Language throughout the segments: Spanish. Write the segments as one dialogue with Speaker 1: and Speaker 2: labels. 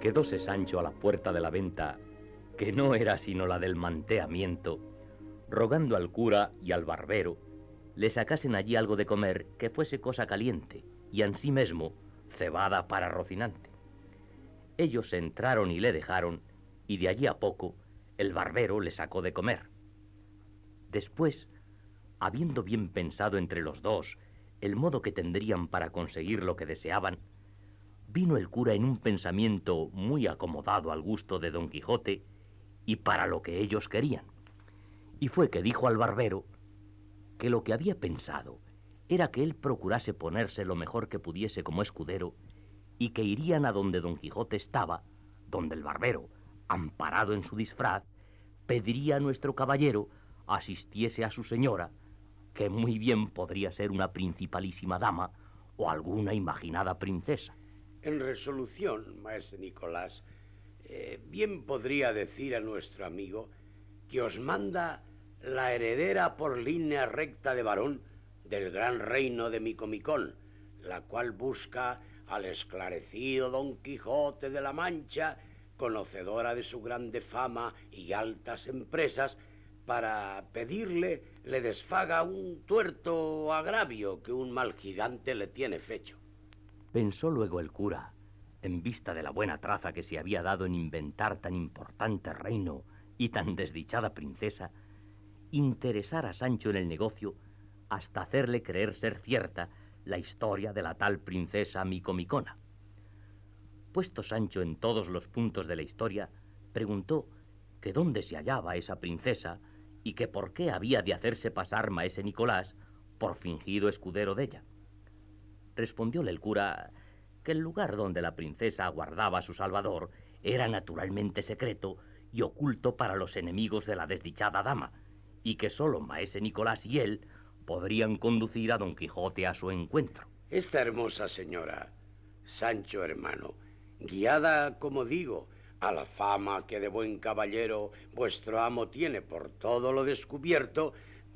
Speaker 1: Quedóse Sancho a la puerta de la venta, que no era sino la del manteamiento, rogando al cura y al barbero le sacasen allí algo de comer que fuese cosa caliente y ansí mesmo cebada para Rocinante. Ellos entraron y le dejaron, y de allí a poco el barbero le sacó de comer. Después, habiendo bien pensado entre los dos el modo que tendrían para conseguir lo que deseaban, vino el cura en un pensamiento muy acomodado al gusto de Don Quijote y para lo que ellos querían. Y fue que dijo al barbero que lo que había pensado era que él procurase ponerse lo mejor que pudiese como escudero y que irían a donde Don Quijote estaba, donde el barbero, amparado en su disfraz, pediría a nuestro caballero asistiese a su señora, que muy bien podría ser una principalísima dama o alguna imaginada princesa.
Speaker 2: En resolución, maese Nicolás, bien podría decir a nuestro amigo que os manda la heredera por línea recta de varón del gran reino de Micomicón, la cual busca al esclarecido Don Quijote de la Mancha, conocedora de su grande fama y altas empresas, para pedirle le desfaga un tuerto agravio que un mal gigante le tiene fecho.
Speaker 1: Pensó luego el cura, en vista de la buena traza que se había dado en inventar tan importante reino y tan desdichada princesa, interesar a Sancho en el negocio hasta hacerle creer ser cierta la historia de la tal princesa Micomicona. Puesto Sancho en todos los puntos de la historia, preguntó que dónde se hallaba esa princesa y que por qué había de hacerse pasar maese Nicolás por fingido escudero de ella. Respondióle el cura que el lugar donde la princesa aguardaba a su salvador era naturalmente secreto y oculto para los enemigos de la desdichada dama, y que sólo maese Nicolás y él podrían conducir a Don Quijote a su encuentro.
Speaker 2: Esta hermosa señora, Sancho hermano, guiada, como digo, a la fama que de buen caballero vuestro amo tiene por todo lo descubierto,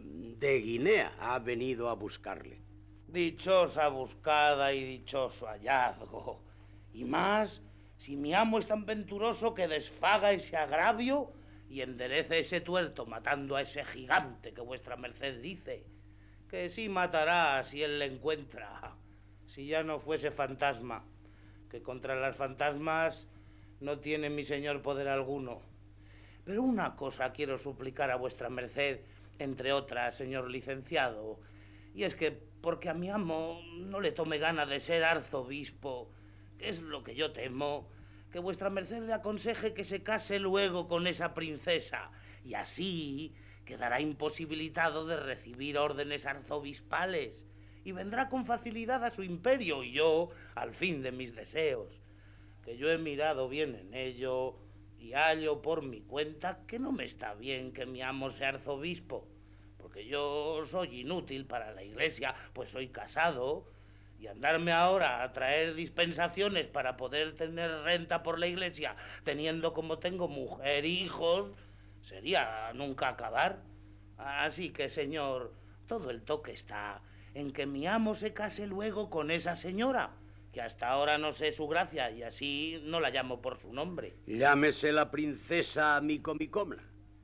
Speaker 2: de Guinea ha venido a buscarle.
Speaker 3: Dichosa buscada y dichoso hallazgo. Y más, si mi amo es tan venturoso que desfaga ese agravio y enderece ese tuerto matando a ese gigante que vuestra merced dice, que sí matará si él le encuentra, si ya no fuese fantasma, que contra las fantasmas no tiene mi señor poder alguno. Pero una cosa quiero suplicar a vuestra merced, entre otras, señor licenciado, y es que porque a mi amo no le tome gana de ser arzobispo, que es lo que yo temo, que vuestra merced le aconseje que se case luego con esa princesa, y así quedará imposibilitado de recibir órdenes arzobispales, y vendrá con facilidad a su imperio, y yo al fin de mis deseos, que yo he mirado bien en ello, y hallo por mi cuenta que no me está bien que mi amo sea arzobispo, porque yo soy inútil para la iglesia, pues soy casado, y andarme ahora a traer dispensaciones para poder tener renta por la iglesia, teniendo como tengo mujer e hijos, sería nunca acabar. Así que, señor, todo el toque está en que mi amo se case luego con esa señora, que hasta ahora no sé su gracia y así no la llamo por su nombre.
Speaker 2: Llámese la princesa Micomicona,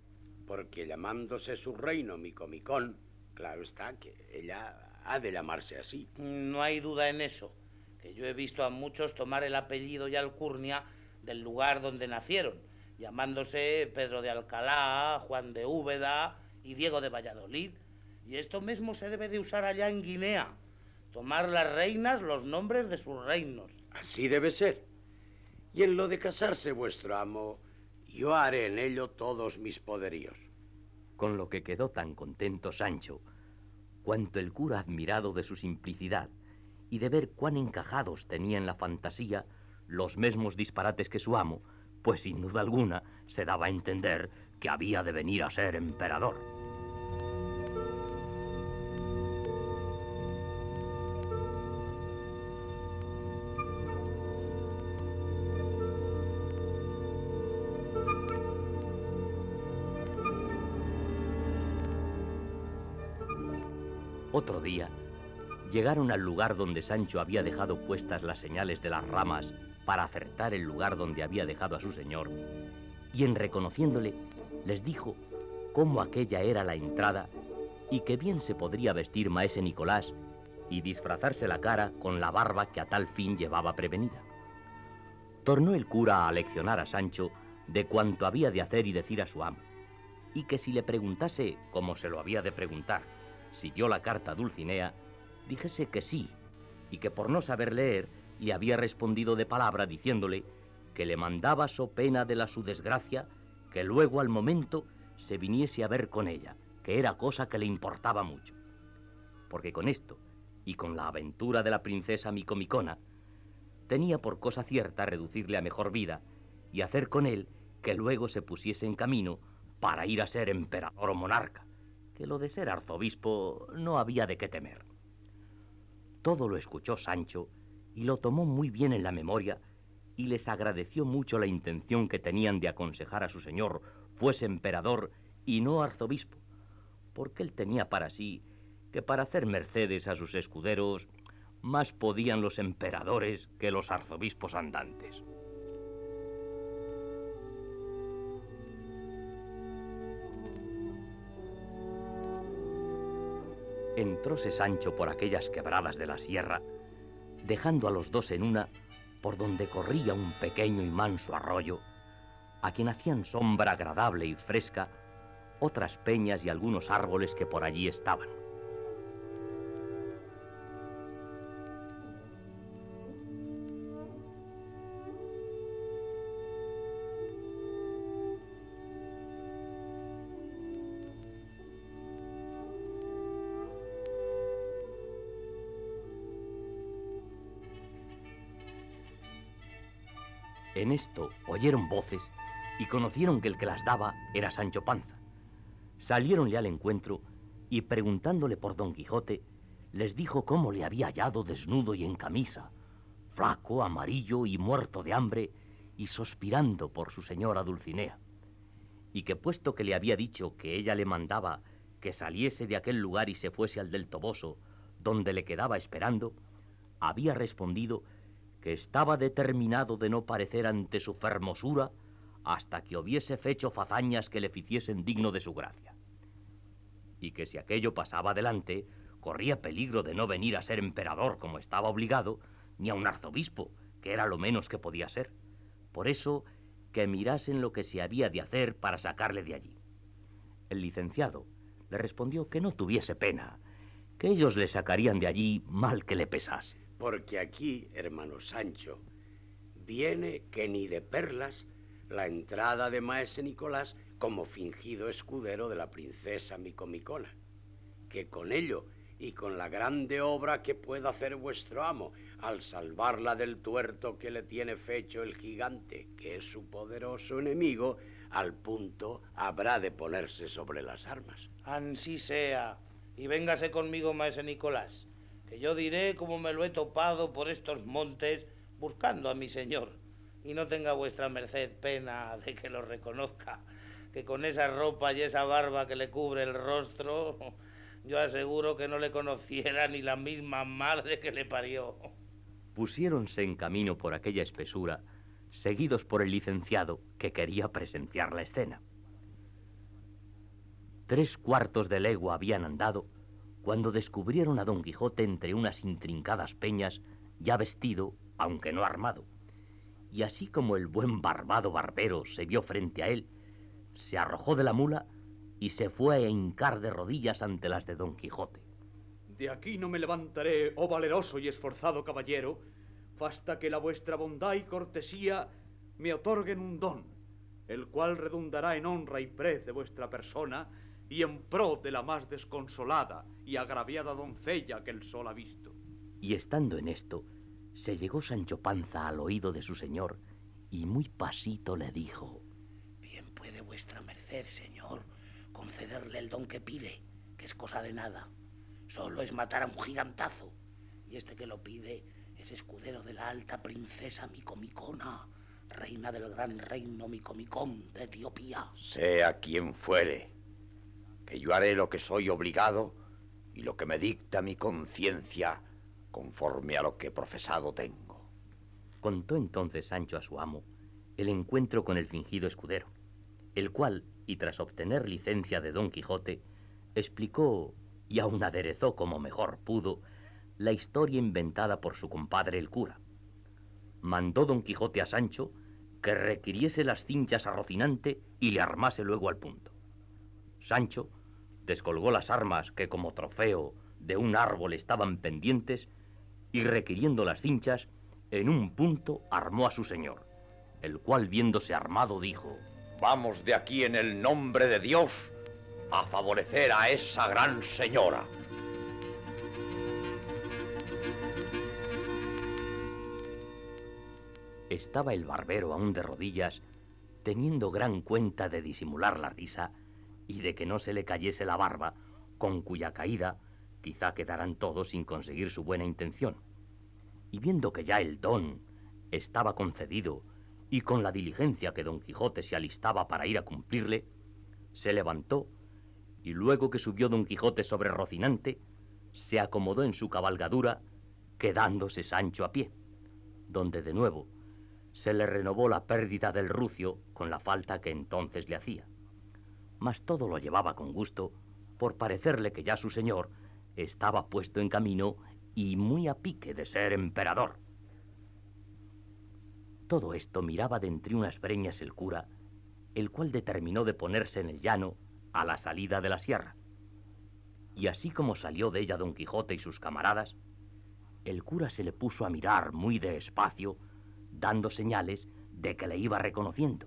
Speaker 2: porque llamándose su reino Micomicón, claro está que ella ha de llamarse así.
Speaker 3: No hay duda en eso, que yo he visto a muchos tomar el apellido y alcurnia del lugar donde nacieron, llamándose Pedro de Alcalá, Juan de Úbeda y Diego de Valladolid, y esto mismo se debe de usar allá en Guinea, tomar las reinas los nombres de sus reinos.
Speaker 2: Así debe ser. Y en lo de casarse vuestro amo, yo haré en ello todos mis poderíos.
Speaker 1: Con lo que quedó tan contento Sancho, cuanto el cura admirado de su simplicidad y de ver cuán encajados tenía en la fantasía los mismos disparates que su amo, pues sin duda alguna se daba a entender que había de venir a ser emperador. Otro día, llegaron al lugar donde Sancho había dejado puestas las señales de las ramas para acertar el lugar donde había dejado a su señor, y en reconociéndole les dijo cómo aquella era la entrada y que bien se podría vestir maese Nicolás y disfrazarse la cara con la barba que a tal fin llevaba prevenida. Tornó el cura a leccionar a Sancho de cuanto había de hacer y decir a su amo, y que si le preguntase, como se lo había de preguntar, si dio la carta a Dulcinea, dijese que sí, y que por no saber leer le había respondido de palabra diciéndole que le mandaba so pena de la su desgracia que luego al momento se viniese a ver con ella, que era cosa que le importaba mucho. Porque con esto, y con la aventura de la princesa Micomicona, tenía por cosa cierta reducirle a mejor vida y hacer con él que luego se pusiese en camino para ir a ser emperador o monarca, que lo de ser arzobispo no había de qué temer. Todo lo escuchó Sancho y lo tomó muy bien en la memoria y les agradeció mucho la intención que tenían de aconsejar a su señor fuese emperador y no arzobispo, porque él tenía para sí que para hacer mercedes a sus escuderos más podían los emperadores que los arzobispos andantes. Entróse Sancho por aquellas quebradas de la sierra, dejando a los dos en una por donde corría un pequeño y manso arroyo, a quien hacían sombra agradable y fresca otras peñas y algunos árboles que por allí estaban. En esto oyeron voces y conocieron que el que las daba era Sancho Panza. Saliéronle al encuentro y preguntándole por Don Quijote, les dijo cómo le había hallado desnudo y en camisa, flaco, amarillo y muerto de hambre y suspirando por su señora Dulcinea, y que puesto que le había dicho que ella le mandaba que saliese de aquel lugar y se fuese al del Toboso, donde le quedaba esperando, había respondido que estaba determinado de no parecer ante su fermosura hasta que hubiese fecho fazañas que le ficiesen digno de su gracia, y que si aquello pasaba adelante, corría peligro de no venir a ser emperador como estaba obligado, ni a un arzobispo, que era lo menos que podía ser. Por eso, que mirasen lo que se había de hacer para sacarle de allí. El licenciado le respondió que no tuviese pena, que ellos le sacarían de allí mal que le pesase.
Speaker 2: Porque aquí, hermano Sancho, viene que ni de perlas la entrada de maese Nicolás como fingido escudero de la princesa Micomicona, que con ello y con la grande obra que pueda hacer vuestro amo al salvarla del tuerto que le tiene fecho el gigante, que es su poderoso enemigo, al punto habrá de ponerse sobre las armas.
Speaker 3: Ansí sea, y véngase conmigo, maese Nicolás, que yo diré cómo me lo he topado por estos montes buscando a mi señor, y no tenga vuestra merced pena de que lo reconozca, que con esa ropa y esa barba que le cubre el rostro, yo aseguro que no le conociera ni la misma madre que le parió.
Speaker 1: Pusiéronse en camino por aquella espesura, seguidos por el licenciado, que quería presenciar la escena. 3/4 de legua habían andado cuando descubrieron a Don Quijote entre unas intrincadas peñas, ya vestido, aunque no armado. Y así como el buen barbado barbero se vio frente a él, se arrojó de la mula y se fue a hincar de rodillas ante las de Don Quijote.
Speaker 4: De aquí no me levantaré, oh valeroso y esforzado caballero, hasta que la vuestra bondad y cortesía me otorguen un don, el cual redundará en honra y prez de vuestra persona y en pro de la más desconsolada y agraviada doncella que el sol ha visto.
Speaker 1: Y estando en esto, se llegó Sancho Panza al oído de su señor y muy pasito le dijo:
Speaker 3: Bien puede vuestra merced, señor, concederle el don que pide, que es cosa de nada. Solo es matar a un gigantazo, y este que lo pide es escudero de la alta princesa Micomicona, reina del gran reino Micomicón de Etiopía.
Speaker 5: Sea quien fuere, que yo haré lo que soy obligado y lo que me dicta mi conciencia conforme a lo que profesado tengo.
Speaker 1: Contó entonces Sancho a su amo el encuentro con el fingido escudero, el cual, y tras obtener licencia de Don Quijote, explicó y aun aderezó como mejor pudo la historia inventada por su compadre el cura. Mandó Don Quijote a Sancho que requiriese las cinchas a Rocinante y le armase luego al punto. Sancho descolgó las armas que como trofeo de un árbol estaban pendientes y requiriendo las cinchas, en un punto armó a su señor, el cual viéndose armado dijo:
Speaker 5: Vamos de aquí en el nombre de Dios a favorecer a esa gran señora.
Speaker 1: Estaba el barbero aún de rodillas, teniendo gran cuenta de disimular la risa y de que no se le cayese la barba, con cuya caída quizá quedaran todos sin conseguir su buena intención. Y viendo que ya el don estaba concedido y con la diligencia que Don Quijote se alistaba para ir a cumplirle, se levantó y luego que subió Don Quijote sobre Rocinante, se acomodó en su cabalgadura, quedándose Sancho a pie, donde de nuevo se le renovó la pérdida del rucio con la falta que entonces le hacía. Mas todo lo llevaba con gusto, por parecerle que ya su señor estaba puesto en camino y muy a pique de ser emperador. Todo esto miraba de entre unas breñas el cura, el cual determinó de ponerse en el llano a la salida de la sierra. Y así como salió de ella Don Quijote y sus camaradas, el cura se le puso a mirar muy despacio, dando señales de que le iba reconociendo.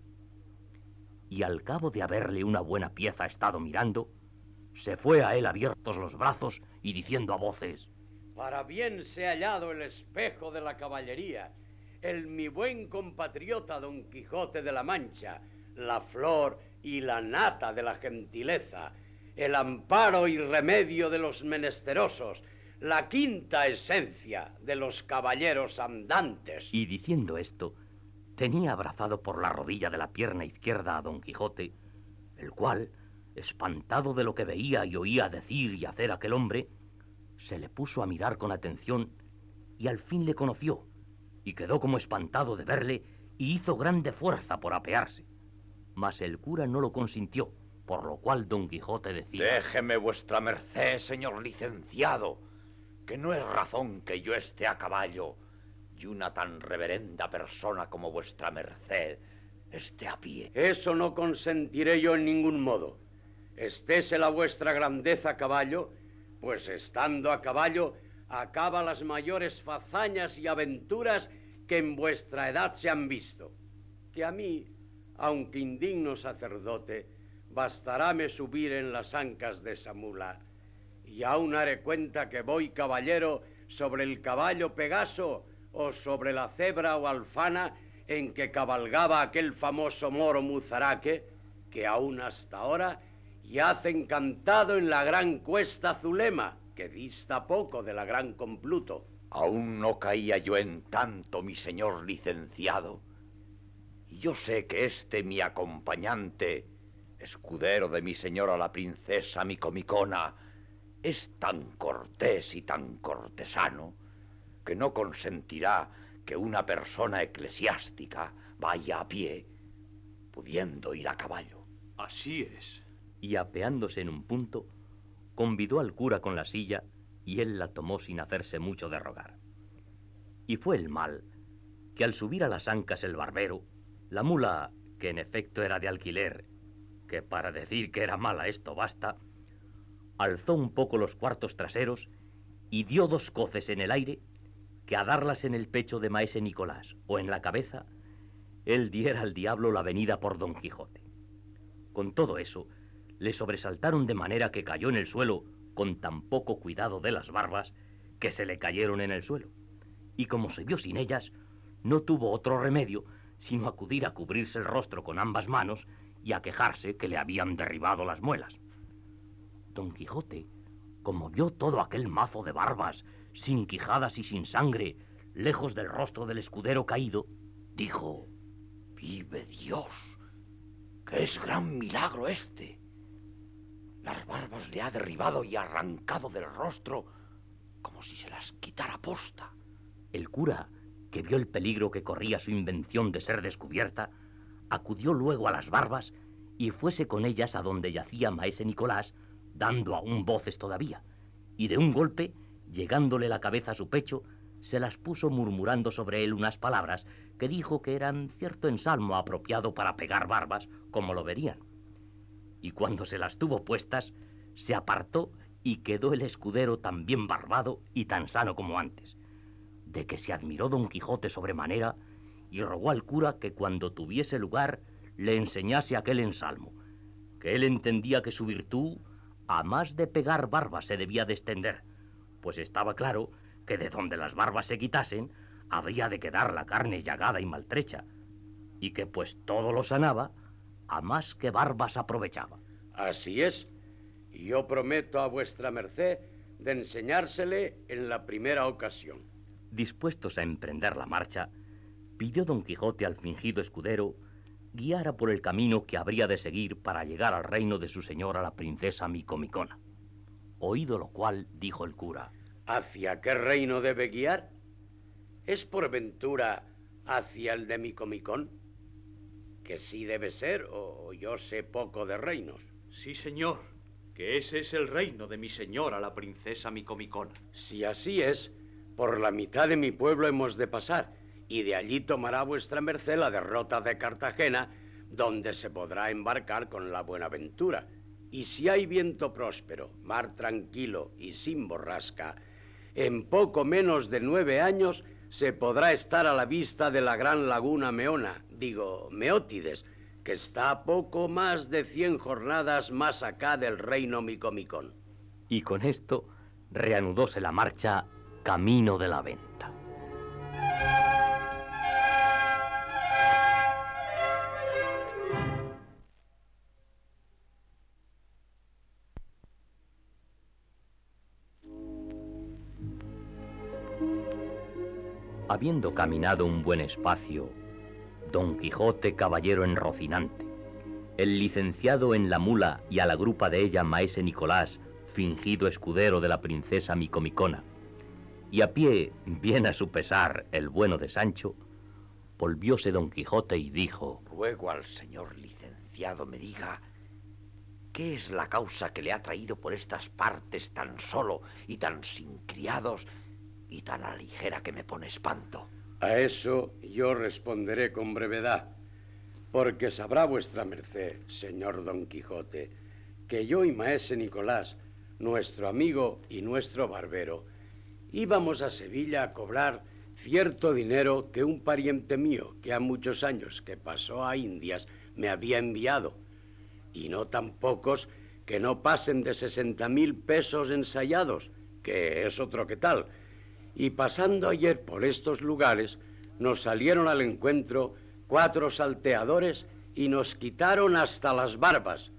Speaker 1: Y al cabo de haberle una buena pieza estado mirando, se fue a él abiertos los brazos y diciendo a voces:
Speaker 2: Para bien se ha hallado el espejo de la caballería, el mi buen compatriota Don Quijote de la Mancha, la flor y la nata de la gentileza, el amparo y remedio de los menesterosos, la quinta esencia de los caballeros andantes.
Speaker 1: Y diciendo esto, tenía abrazado por la rodilla de la pierna izquierda a Don Quijote, el cual, espantado de lo que veía y oía decir y hacer aquel hombre, se le puso a mirar con atención y al fin le conoció, y quedó como espantado de verle y hizo grande fuerza por apearse. Mas el cura no lo consintió, por lo cual Don Quijote decía:
Speaker 5: Déjeme vuestra merced, señor licenciado, que no es razón que yo esté a caballo y una tan reverenda persona como vuestra merced esté a pie.
Speaker 2: Eso no consentiré yo en ningún modo. Estése la vuestra grandeza a caballo, pues estando a caballo acaba las mayores fazañas y aventuras que en vuestra edad se han visto. Que a mí, aunque indigno sacerdote, bastaráme subir en las ancas de esa mula, y aún haré cuenta que voy caballero sobre el caballo Pegaso o sobre la cebra o alfana en que cabalgaba aquel famoso moro Muzaraque, que aún hasta ahora yace encantado en la gran cuesta Zulema, que dista poco de la gran Compluto.
Speaker 5: Aún no caía yo en tanto, mi señor licenciado, y yo sé que este mi acompañante, escudero de mi señora la princesa Micomicona, es tan cortés y tan cortesano que no consentirá que una persona eclesiástica vaya a pie, pudiendo ir a caballo.
Speaker 4: Así es.
Speaker 1: Y apeándose en un punto, convidó al cura con la silla y él la tomó sin hacerse mucho de rogar. Y fue el mal que al subir a las ancas el barbero, la mula, que en efecto era de alquiler, que para decir que era mala esto basta, alzó un poco los cuartos traseros y dio dos coces en el aire que a darlas en el pecho de maese Nicolás o en la cabeza, él diera al diablo la venida por Don Quijote. Con todo eso, le sobresaltaron de manera que cayó en el suelo con tan poco cuidado de las barbas que se le cayeron en el suelo. Y como se vio sin ellas, no tuvo otro remedio sino acudir a cubrirse el rostro con ambas manos y a quejarse que le habían derribado las muelas. Don Quijote, como vio todo aquel mazo de barbas, sin quijadas y sin sangre, lejos del rostro del escudero caído, dijo:
Speaker 5: Vive Dios, que es gran milagro este. Las barbas le ha derribado y arrancado del rostro como si se las quitara posta.
Speaker 1: El cura, que vio el peligro que corría su invención de ser descubierta, acudió luego a las barbas y fuese con ellas a donde yacía maese Nicolás, dando aún voces todavía, y de un golpe, llegándole la cabeza a su pecho, se las puso murmurando sobre él unas palabras que dijo que eran cierto ensalmo apropiado para pegar barbas, como lo verían. Y cuando se las tuvo puestas, se apartó y quedó el escudero tan bien barbado y tan sano como antes, de que se admiró don Quijote sobremanera y rogó al cura que cuando tuviese lugar le enseñase aquel ensalmo, que él entendía que su virtud a más de pegar barbas se debía de extender, pues estaba claro que de donde las barbas se quitasen habría de quedar la carne llagada y maltrecha, y que pues todo lo sanaba, a más que barbas aprovechaba.
Speaker 2: Así es, y yo prometo a vuestra merced de enseñársele en la primera ocasión.
Speaker 1: Dispuestos a emprender la marcha, pidió don Quijote al fingido escudero guiara por el camino que habría de seguir para llegar al reino de su señora la princesa Micomicona. Oído lo cual, dijo el cura:
Speaker 2: ¿Hacia qué reino debe guiar? ¿Es por ventura hacia el de Micomicón? Que sí debe ser, o yo sé poco de reinos.
Speaker 4: Sí, señor, que ese es el reino de mi señora, la princesa Micomicona.
Speaker 2: Si así es, por la mitad de mi pueblo hemos de pasar, y de allí tomará vuestra merced la derrota de Cartagena, donde se podrá embarcar con la Buenaventura. Y si hay viento próspero, mar tranquilo y sin borrasca, en poco menos de 9 años se podrá estar a la vista de la gran laguna Meótides, que está a poco más de 100 jornadas más acá del reino Micomicón.
Speaker 1: Y con esto reanudóse la marcha camino de la venta. Habiendo caminado un buen espacio, don Quijote, caballero en Rocinante, el licenciado en la mula y a la grupa de ella maese Nicolás, fingido escudero de la princesa Micomicona, y a pie, bien a su pesar, el bueno de Sancho, volvióse don Quijote y dijo:
Speaker 5: Ruego al señor licenciado me diga qué es la causa que le ha traído por estas partes tan solo y tan sin criados y tan a la ligera que me pone espanto.
Speaker 2: A eso yo responderé con brevedad, porque sabrá vuestra merced, señor don Quijote, que yo y maese Nicolás, nuestro amigo y nuestro barbero, íbamos a Sevilla a cobrar cierto dinero que un pariente mío, que ha muchos años que pasó a Indias, me había enviado, y no tan pocos que no pasen de 60.000 pesos ensayados, que es otro que tal. Y pasando ayer por estos lugares, nos salieron al encuentro 4 salteadores y nos quitaron hasta las barbas.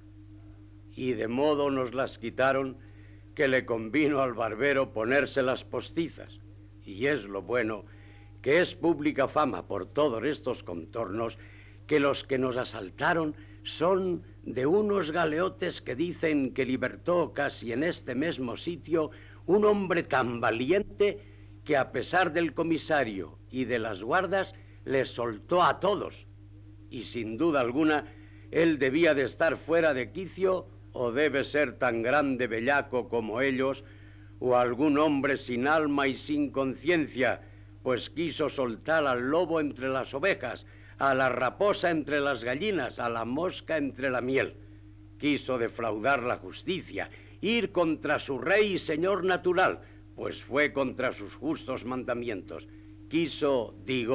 Speaker 2: Y de modo nos las quitaron que le convino al barbero ponérselas postizas. Y es lo bueno, que es pública fama por todos estos contornos, que los que nos asaltaron son de unos galeotes que dicen que libertó casi en este mismo sitio un hombre tan valiente que a pesar del comisario y de las guardas les soltó a todos. Y sin duda alguna él debía de estar fuera de quicio o debe ser tan grande bellaco como ellos o algún hombre sin alma y sin conciencia, pues quiso soltar al lobo entre las ovejas, a la raposa entre las gallinas, a la mosca entre la miel. Quiso defraudar la justicia, ir contra su rey y señor natural, pues fue contra sus justos mandamientos. Quiso,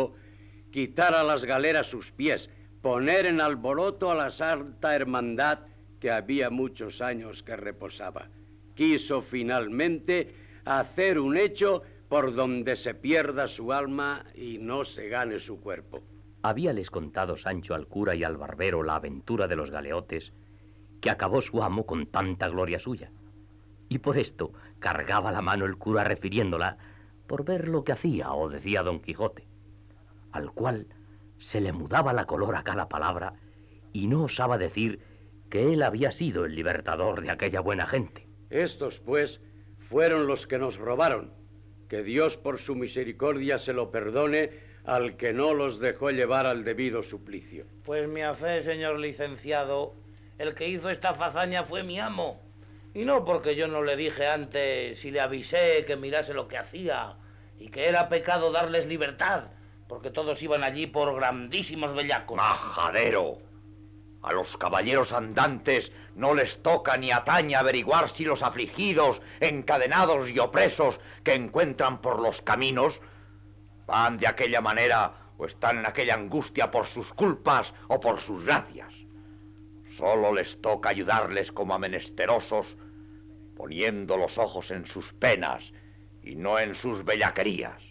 Speaker 2: quitar a las galeras sus pies, poner en alboroto a la Santa Hermandad que había muchos años que reposaba. Quiso finalmente hacer un hecho por donde se pierda su alma y no se gane su cuerpo.
Speaker 1: Habíales contado Sancho al cura y al barbero la aventura de los galeotes, que acabó su amo con tanta gloria suya. Y por esto cargaba la mano el cura refiriéndola por ver lo que hacía o decía don Quijote, al cual se le mudaba la color a cada palabra y no osaba decir que él había sido el libertador de aquella buena gente.
Speaker 2: Estos, pues, fueron los que nos robaron. Que Dios por su misericordia se lo perdone al que no los dejó llevar al debido suplicio.
Speaker 3: Pues mi fe, señor licenciado, el que hizo esta fazaña fue mi amo. Y no porque yo no le dije antes y le avisé que mirase lo que hacía y que era pecado darles libertad, porque todos iban allí por grandísimos bellacos.
Speaker 5: ¡Majadero! A los caballeros andantes no les toca ni atañe averiguar si los afligidos, encadenados y opresos que encuentran por los caminos van de aquella manera o están en aquella angustia por sus culpas o por sus gracias. Solo les toca ayudarles como a menesterosos, poniendo los ojos en sus penas y no en sus bellaquerías.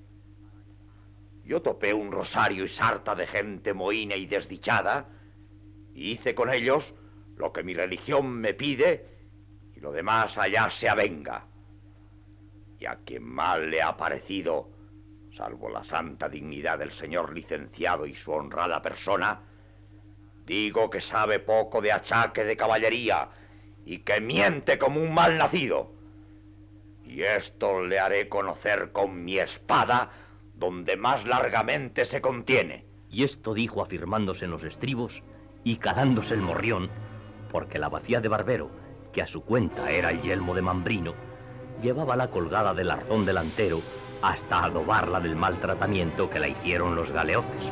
Speaker 5: Yo topé un rosario y sarta de gente mohína y desdichada, y hice con ellos lo que mi religión me pide, y lo demás allá se avenga. Y a quien mal le ha parecido, salvo la santa dignidad del señor licenciado y su honrada persona, digo que sabe poco de achaque de caballería y que miente como un mal nacido. Y esto le haré conocer con mi espada, donde más largamente se contiene.
Speaker 1: Y esto dijo afirmándose en los estribos y calándose el morrión, porque la bacía de barbero, que a su cuenta era el yelmo de Mambrino, llevábala colgada del arzón delantero hasta adobarla del mal tratamiento que la hicieron los galeotes.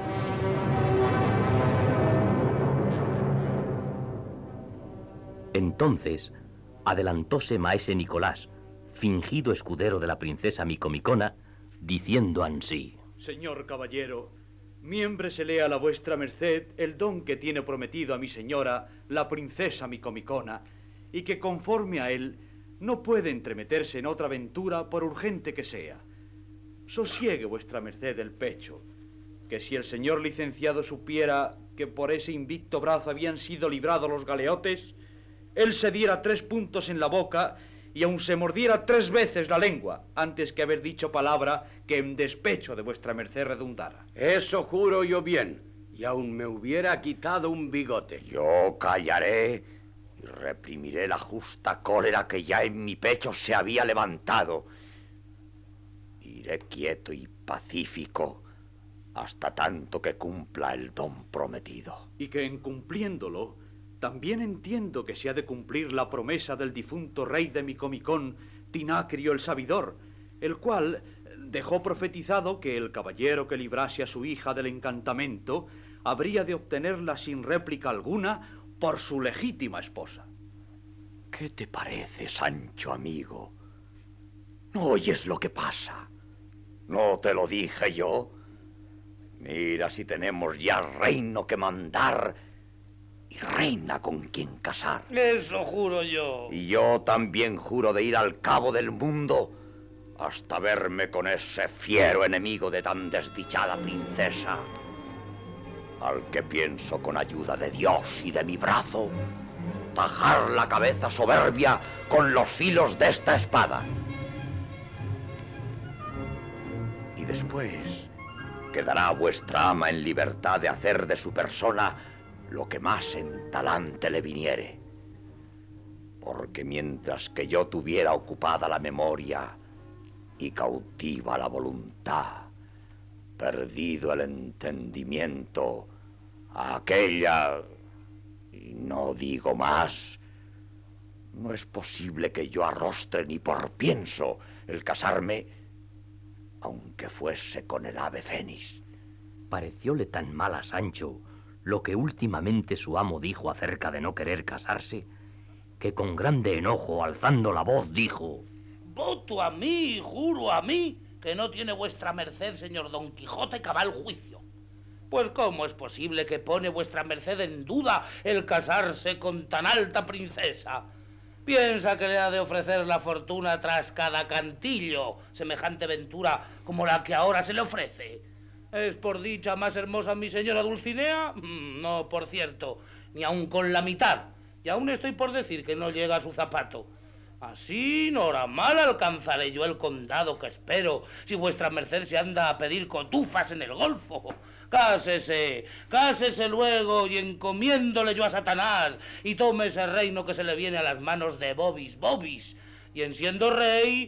Speaker 1: Entonces adelantóse maese Nicolás, fingido escudero de la princesa Micomicona, diciendo ansí:
Speaker 4: Señor caballero, miémbresele a la vuestra merced el don que tiene prometido a mi señora, la princesa Micomicona, y que conforme a él no puede entremeterse en otra aventura por urgente que sea. Sosiegue vuestra merced el pecho, que si el señor licenciado supiera que por ese invicto brazo habían sido librados los galeotes, él se diera 3 puntos en la boca y aun se mordiera 3 veces la lengua, antes que haber dicho palabra que en despecho de vuestra merced redundara.
Speaker 2: Eso juro yo bien, y aun me hubiera quitado un bigote.
Speaker 5: Yo callaré y reprimiré la justa cólera que ya en mi pecho se había levantado. Iré quieto y pacífico hasta tanto que cumpla el don prometido.
Speaker 4: Y que en cumpliéndolo, también entiendo que se ha de cumplir la promesa del difunto rey de Micomicón, Tinacrio el Sabidor, el cual dejó profetizado que el caballero que librase a su hija del encantamento habría de obtenerla sin réplica alguna por su legítima esposa.
Speaker 5: ¿Qué te parece, Sancho amigo? ¿No oyes lo que pasa? ¿No te lo dije yo? Mira si tenemos ya reino que mandar y reina con quien casar.
Speaker 3: Eso juro yo.
Speaker 5: Y yo también juro de ir al cabo del mundo hasta verme con ese fiero enemigo de tan desdichada princesa, al que pienso con ayuda de Dios y de mi brazo tajar la cabeza soberbia con los filos de esta espada. Y después quedará vuestra ama en libertad de hacer de su persona lo que más en talante le viniere. Porque mientras que yo tuviera ocupada la memoria y cautiva la voluntad, perdido el entendimiento, a aquella, y no digo más, no es posible que yo arrostre ni por pienso el casarme, aunque fuese con el ave fénix.
Speaker 1: Parecióle tan mal a Sancho lo que últimamente su amo dijo acerca de no querer casarse, que con grande enojo, alzando la voz, dijo:
Speaker 3: Voto a mí, juro a mí, que no tiene vuestra merced, señor Don Quijote, cabal juicio. Pues ¿cómo es posible que pone vuestra merced en duda el casarse con tan alta princesa? Piensa que le ha de ofrecer la fortuna tras cada cantillo semejante ventura como la que ahora se le ofrece. ¿Es por dicha más hermosa mi señora Dulcinea? No, por cierto, ni aun con la mitad. Y aún estoy por decir que no llega a su zapato. Así, nora mal alcanzaré yo el condado que espero, si vuestra merced se anda a pedir cotufas en el golfo. Cásese, cásese luego y encomiéndole yo a Satanás y tome ese reino que se le viene a las manos de Bobis, y en siendo rey,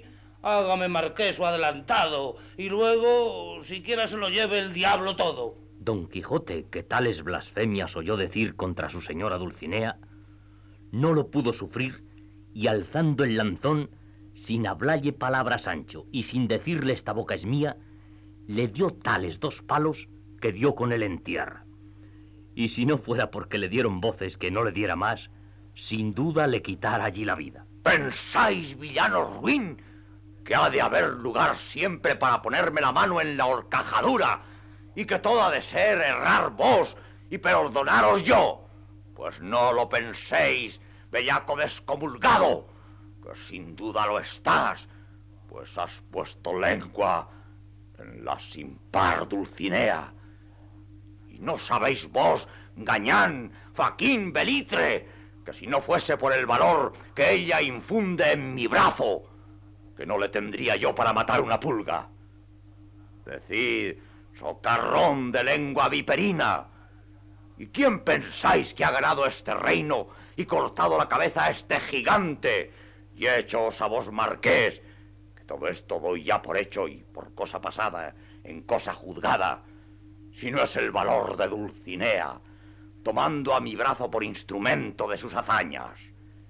Speaker 3: Hágame marqués o adelantado, y luego, siquiera se lo lleve el diablo todo.
Speaker 1: Don Quijote, que tales blasfemias oyó decir contra su señora Dulcinea, no lo pudo sufrir, y alzando el lanzón, sin hablalle palabra a Sancho, y sin decirle esta boca es mía, le dio tales 2 palos que dio con él en tierra. Y si no fuera porque le dieron voces que no le diera más, sin duda le quitara allí la vida.
Speaker 5: ¿Pensáis, villano ruin, que ha de haber lugar siempre para ponerme la mano en la horcajadura, y que todo ha de ser errar vos y perdonaros yo? Pues no lo penséis, bellaco descomulgado, que sin duda lo estás, pues has puesto lengua en la sin par Dulcinea. ¿Y no sabéis vos, gañán, faquín, belitre, que si no fuese por el valor que ella infunde en mi brazo, que no le tendría yo para matar una pulga? Decid, socarrón de lengua viperina, ¿y quién pensáis que ha ganado este reino y cortado la cabeza a este gigante y hechos a vos marqués, que todo esto doy ya por hecho y por cosa pasada en cosa juzgada, si no es el valor de Dulcinea, tomando a mi brazo por instrumento de sus hazañas?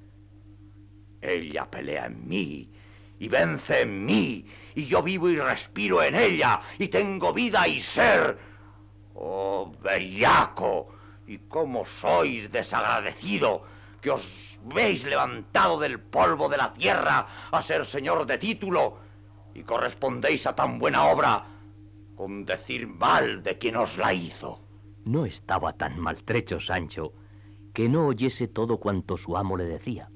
Speaker 5: Ella pelea en mí y vence en mí, y yo vivo y respiro en ella, y tengo vida y ser. ¡Oh, bellaco! ¿Y cómo sois desagradecido, que os veis levantado del polvo de la tierra a ser señor de título, y correspondéis a tan buena obra con decir mal de quien os la hizo?
Speaker 1: No estaba tan maltrecho Sancho que no oyese todo cuanto su amo le decía,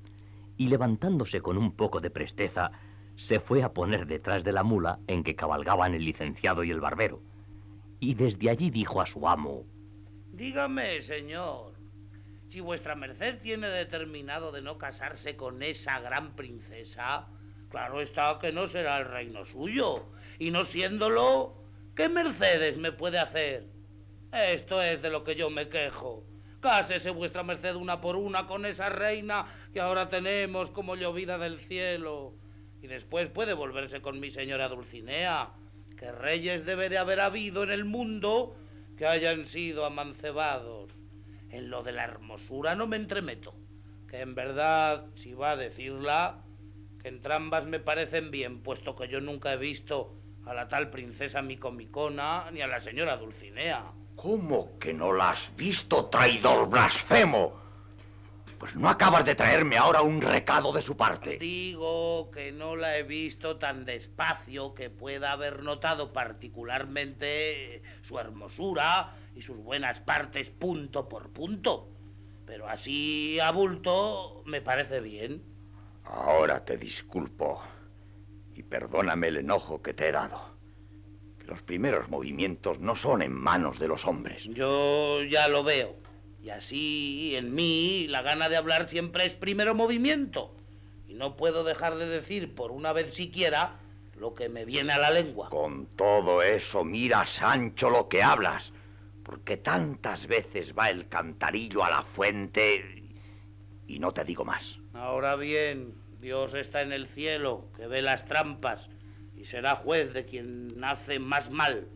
Speaker 1: y levantándose con un poco de presteza, se fue a poner detrás de la mula en que cabalgaban el licenciado y el barbero, y desde allí dijo a su amo:
Speaker 3: Dígame, señor, si vuestra merced tiene determinado de no casarse con esa gran princesa, claro está que no será el reino suyo, y no siéndolo, ¿qué mercedes me puede hacer? Esto es de lo que yo me quejo. Cásese vuestra merced una por una con esa reina que ahora tenemos como llovida del cielo, y después puede volverse con mi señora Dulcinea, que reyes debe de haber habido en el mundo que hayan sido amancebados. En lo de la hermosura no me entremeto, que en verdad, si va a decirla, que entrambas me parecen bien, puesto que yo nunca he visto a la tal princesa Micomicona ni a la señora Dulcinea.
Speaker 5: ¿Cómo que no la has visto, traidor blasfemo? Pues no acabas de traerme ahora un recado de su parte.
Speaker 3: Digo que no la he visto tan despacio que pueda haber notado particularmente su hermosura y sus buenas partes punto por punto. Pero así a bulto me parece bien.
Speaker 5: Ahora te disculpo y perdóname el enojo que te he dado. Que los primeros movimientos no son en manos de los hombres.
Speaker 3: Yo ya lo veo. Y así, en mí, la gana de hablar siempre es primero movimiento. Y no puedo dejar de decir por una vez siquiera lo que me viene a la lengua.
Speaker 5: Con todo eso, mira, Sancho, lo que hablas. Porque tantas veces va el cantarillo a la fuente y no te digo más.
Speaker 3: Ahora bien, Dios está en el cielo, que ve las trampas, y será juez de quien hace más mal.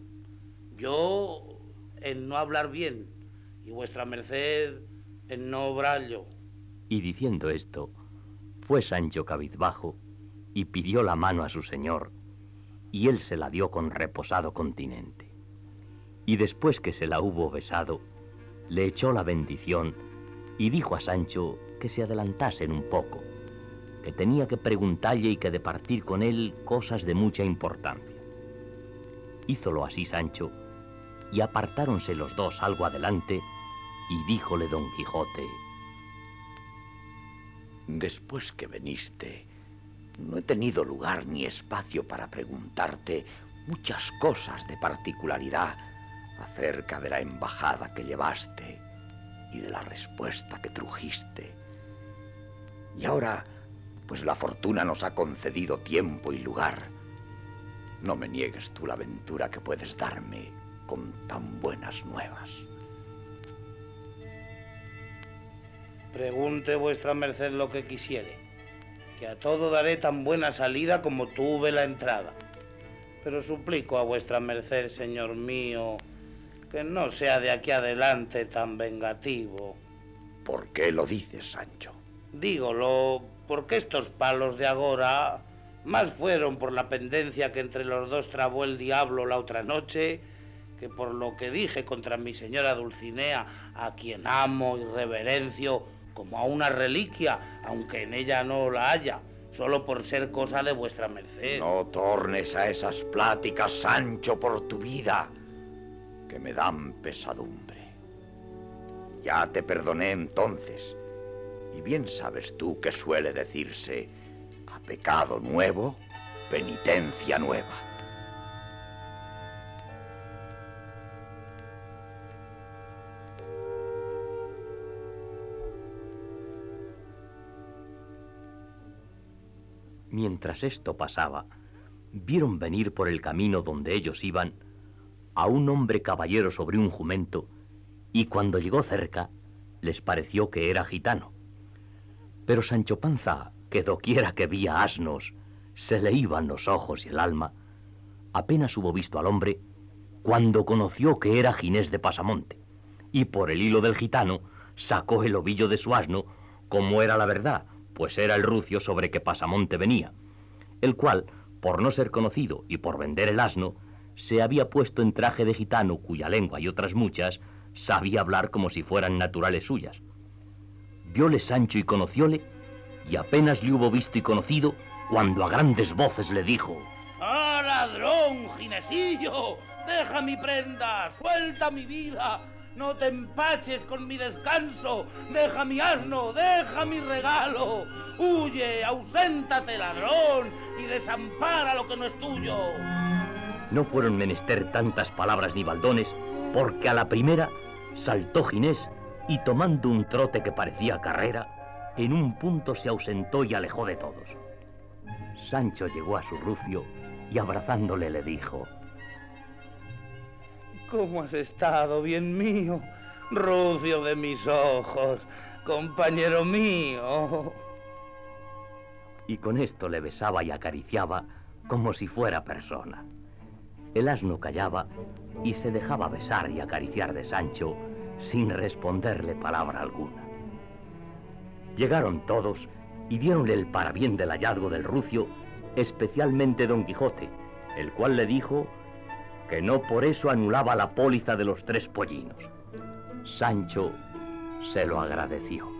Speaker 3: Yo, en no hablar bien, y vuestra merced en no obrallo.
Speaker 1: Y diciendo esto, fue Sancho cabizbajo y pidió la mano a su señor, y él se la dio con reposado continente. Y después que se la hubo besado, le echó la bendición y dijo a Sancho que se adelantasen un poco, que tenía que preguntarle y que de partir con él cosas de mucha importancia. Hízolo así Sancho, y apartáronse los dos algo adelante, y díjole don Quijote:
Speaker 5: Después que veniste, no he tenido lugar ni espacio para preguntarte muchas cosas de particularidad acerca de la embajada que llevaste y de la respuesta que trujiste. Y ahora, pues la fortuna nos ha concedido tiempo y lugar, no me niegues tú la ventura que puedes darme con tan buenas nuevas.
Speaker 3: Pregunte vuestra merced lo que quisiere. que a todo daré tan buena salida como tuve la entrada. Pero suplico a vuestra merced, señor mío, que no sea de aquí adelante tan vengativo.
Speaker 5: ¿Por qué lo dices, Sancho?
Speaker 3: Dígolo porque estos palos de agora más fueron por la pendencia que entre los dos trabó el diablo la otra noche, que por lo que dije contra mi señora Dulcinea, a quien amo y reverencio como a una reliquia, aunque en ella no la haya, solo por ser cosa de vuestra merced.
Speaker 5: No tornes a esas pláticas, Sancho, por tu vida, que me dan pesadumbre. Ya te perdoné entonces, y bien sabes tú que suele decirse: a pecado nuevo, penitencia nueva.
Speaker 1: Mientras esto pasaba, vieron venir por el camino donde ellos iban a un hombre caballero sobre un jumento, y cuando llegó cerca, les pareció que era gitano. Pero Sancho Panza, que doquiera que veía asnos, se le iban los ojos y el alma, apenas hubo visto al hombre, cuando conoció que era Ginés de Pasamonte, y por el hilo del gitano sacó el ovillo de su asno, como era la verdad, pues era el rucio sobre que Pasamonte venía, el cual, por no ser conocido y por vender el asno, se había puesto en traje de gitano, cuya lengua y otras muchas sabía hablar como si fueran naturales suyas. Vióle Sancho y conocióle, y apenas le hubo visto y conocido, cuando a grandes voces le dijo:
Speaker 3: ¡Ah, ladrón, Ginesillo! ¡Deja mi prenda! ¡Suelta mi vida! ¡No te empaches con mi descanso! ¡Deja mi asno! ¡Deja mi regalo! ¡Huye! ¡Auséntate, ladrón! ¡Y desampara lo que no es tuyo!
Speaker 1: No fueron menester tantas palabras ni baldones, porque a la primera saltó Ginés y, tomando un trote que parecía carrera, en un punto se ausentó y alejó de todos. Sancho llegó a su rucio y abrazándole le dijo:
Speaker 3: ¿Cómo has estado, bien mío? Rucio de mis ojos, compañero mío.
Speaker 1: Y con esto le besaba y acariciaba como si fuera persona. El asno callaba y se dejaba besar y acariciar de Sancho sin responderle palabra alguna. Llegaron todos y diéronle el parabién del hallazgo del rucio, especialmente Don Quijote, el cual le dijo que no por eso anulaba la póliza de los 3 pollinos. Sancho se lo agradeció.